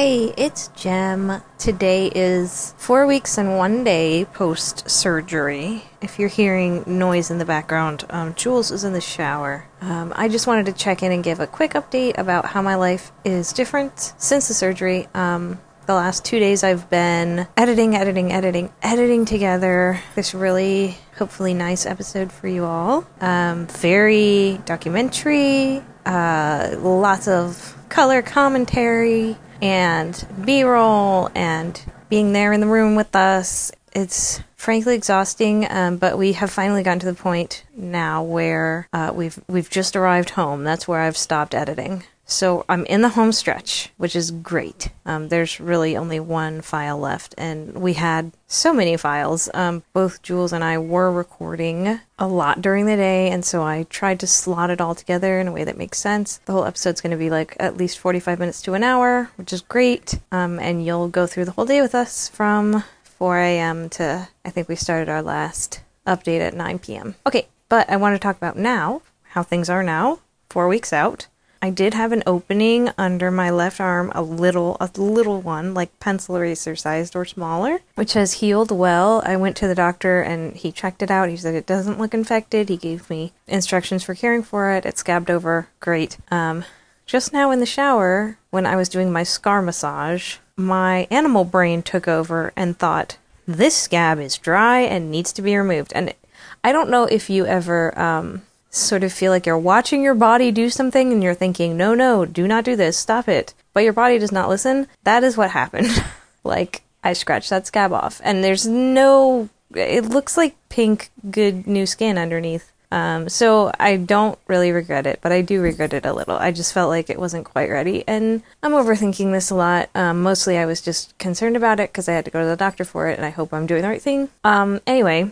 Hey, it's Jem. Today is 4 weeks and 1 day post-surgery. If you're hearing noise in the background, Jules is in the shower. I just wanted to check in and give a quick update about how my life is different since the surgery. The last 2 days I've been editing together this really, hopefully nice episode for you all. Very documentary, lots of color commentary, and B-roll, and being there in the room with us. It's frankly exhausting, but we have finally gotten to the point now where we've just arrived home. That's where I've stopped editing. So I'm in the home stretch, which is great. There's really only one file left, and we had so many files. Both Jules and I were recording a lot during the day, and so I tried to slot it all together in a way that makes sense. The whole episode's going to be like at least 45 minutes to an hour, which is great. And you'll go through the whole day with us from 4 a.m. to, I think we started our last update at 9 p.m. Okay, but I want to talk about now, how things are now, 4 weeks out. I did have an opening under my left arm, a little one, like pencil eraser sized or smaller, which has healed well. I went to the doctor and he checked it out. He said it doesn't look infected. He gave me instructions for caring for it. It scabbed over. Great. Just now in the shower, when I was doing my scar massage, my animal brain took over and thought, this scab is dry and needs to be removed. And I don't know if you ever sort of feel like you're watching your body do something and you're thinking, no, do not do this, stop it. But your body does not listen. That is what happened. Like, I scratched that scab off. And there's it looks like pink, good new skin underneath. So I don't really regret it, but I do regret it a little. I just felt like it wasn't quite ready. And I'm overthinking this a lot. Mostly I was just concerned about it because I had to go to the doctor for it, and I hope I'm doing the right thing. Anyway.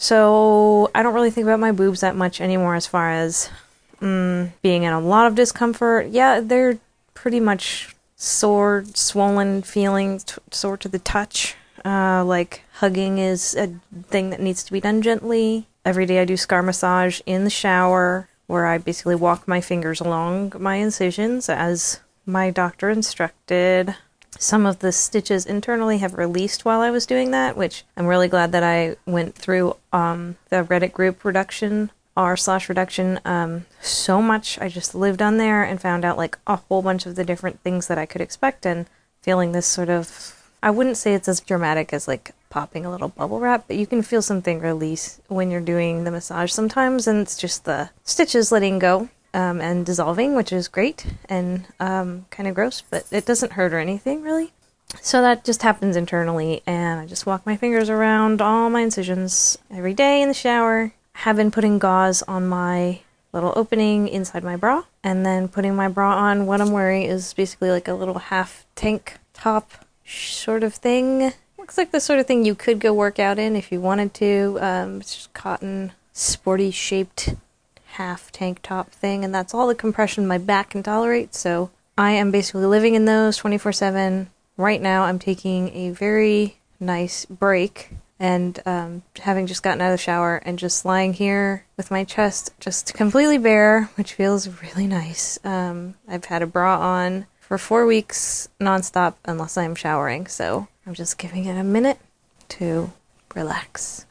So I don't really think about my boobs that much anymore as far as being in a lot of discomfort. Yeah, they're pretty much sore, swollen feelings, sore to the touch. Like hugging is a thing that needs to be done gently. Every day I do scar massage in the shower, where I basically walk my fingers along my incisions as my doctor instructed. Some of the stitches internally have released while I was doing that, which I'm really glad that I went through the Reddit group reduction, r/reduction, so much. I just lived on there and found out like a whole bunch of the different things that I could expect, and feeling this sort of, I wouldn't say it's as dramatic as like popping a little bubble wrap, but you can feel something release when you're doing the massage sometimes, and it's just the stitches letting go. And dissolving, which is great and kind of gross, but it doesn't hurt or anything, really. So that just happens internally, and I just walk my fingers around all my incisions every day in the shower. I have been putting gauze on my little opening inside my bra, and then putting my bra on. What I'm wearing is basically like a little half tank top sort of thing. Looks like the sort of thing you could go work out in if you wanted to. It's just cotton, sporty shaped half tank top thing, and that's all the compression my back can tolerate, so I am basically living in those 24/7. Right now I'm taking a very nice break, and having just gotten out of the shower and just lying here with my chest just completely bare, which feels really nice. I've had a bra on for 4 weeks nonstop unless I'm showering, so I'm just giving it a minute to relax.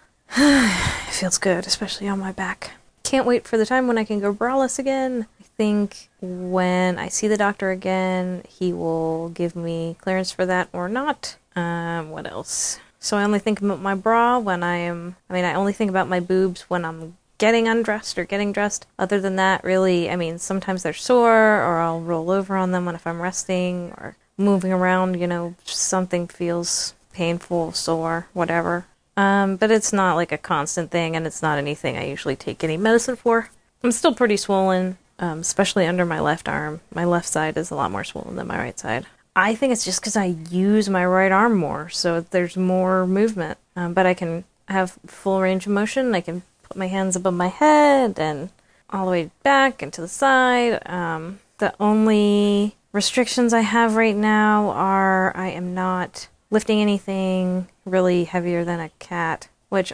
It feels good, especially on my back. Can't wait for the time when I can go braless again. I think when I see the doctor again, he will give me clearance for that or not. What else? So I only think about my bra when I only think about my boobs when I'm getting undressed or getting dressed. Other than that, really, sometimes they're sore, or I'll roll over on them if I'm resting or moving around, something feels painful, sore, whatever. But it's not like a constant thing, and it's not anything I usually take any medicine for. I'm still pretty swollen, especially under my left arm. My left side is a lot more swollen than my right side. I think it's just because I use my right arm more, so there's more movement. But I can have full range of motion. I can put my hands above my head and all the way back and to the side. The only restrictions I have right now are I am not lifting anything really heavier than a cat, which,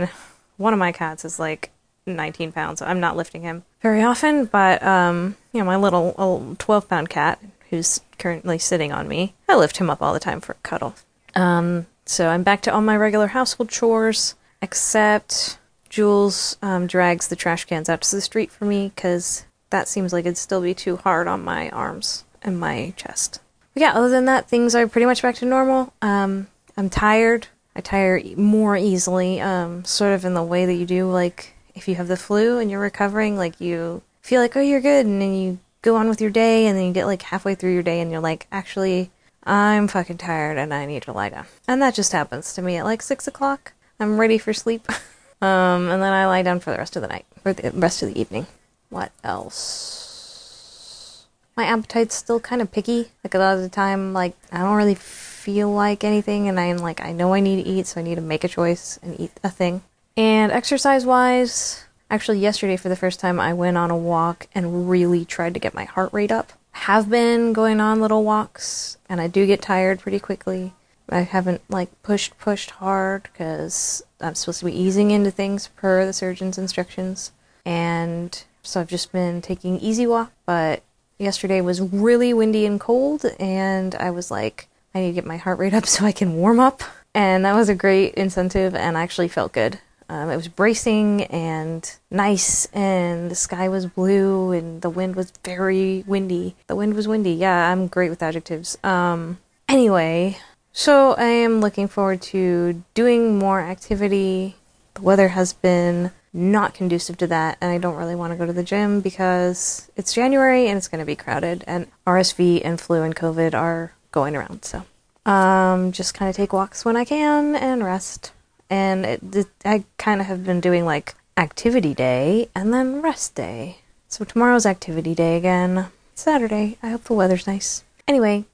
one of my cats is like 19 pounds. I'm not lifting him very often, but, my little 12-pound cat, who's currently sitting on me. I lift him up all the time for a cuddle. So I'm back to all my regular household chores, except Jules drags the trash cans out to the street for me, because that seems like it'd still be too hard on my arms and my chest. But yeah, other than that, things are pretty much back to normal. I'm tired. I tire more easily, sort of in the way that you do, like, if you have the flu and you're recovering, like, you feel like, oh, you're good, and then you go on with your day, and then you get, like, halfway through your day, and you're like, actually, I'm fucking tired, and I need to lie down. And that just happens to me at, like, 6 o'clock. I'm ready for sleep. And then I lie down for the rest of the night, or the rest of the evening. What else? My appetite's still kind of picky. Like, a lot of the time, like, I don't really feel like anything, and I'm like, I know I need to eat, so I need to make a choice and eat a thing. And exercise-wise, actually yesterday for the first time I went on a walk and really tried to get my heart rate up. Have been going on little walks, and I do get tired pretty quickly. I haven't, like, pushed hard, because I'm supposed to be easing into things per the surgeon's instructions. And so I've just been taking easy walk, but yesterday was really windy and cold, and I was like, I need to get my heart rate up so I can warm up. And that was a great incentive, and I actually felt good. It was bracing and nice, and the sky was blue, and the wind was very windy. The wind was windy. Yeah, I'm great with adjectives. Anyway, so I am looking forward to doing more activity. The weather has been not conducive to that, and I don't really want to go to the gym because it's January and it's going to be crowded, and RSV and flu and COVID are going around, so just kind of take walks when I can and rest. And I kind of have been doing, like, activity day and then rest day. So tomorrow's activity day again. Saturday. I hope the weather's nice. Anyway,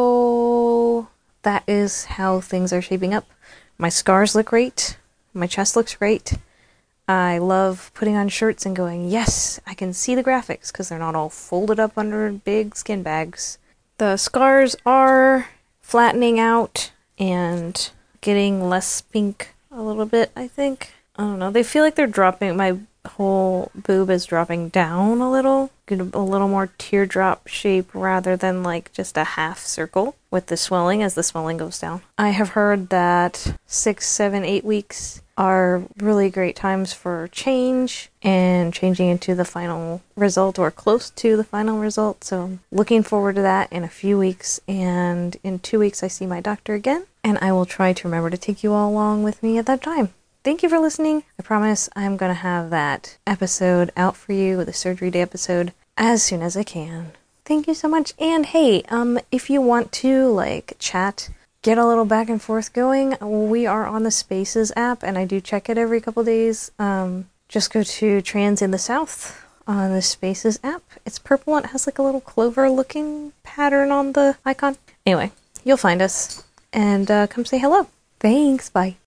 so that is how things are shaping up. My scars look great. My chest looks great. I love putting on shirts and going, yes, I can see the graphics, because they're not all folded up under big skin bags. The scars are flattening out and getting less pink a little bit, I think. I don't know. They feel like they're dropping. My whole boob is dropping down a little. Get a little more teardrop shape rather than, like, just a half circle with the swelling as the swelling goes down. I have heard that 6, 7, 8 weeks are really great times for change and changing into the final result or close to the final result. So I'm looking forward to that in a few weeks. And in 2 weeks, I see my doctor again. And I will try to remember to take you all along with me at that time. Thank you for listening. I promise I'm going to have that episode out for you, the surgery day episode, as soon as I can. Thank you so much. And hey, if you want to, like, chat, get a little back and forth going, we are on the Spaces app, and I do check it every couple days. Just go to Trans in the South on the Spaces app. It's purple and it has, like, a little clover-looking pattern on the icon. Anyway, you'll find us. And come say hello. Thanks. Bye.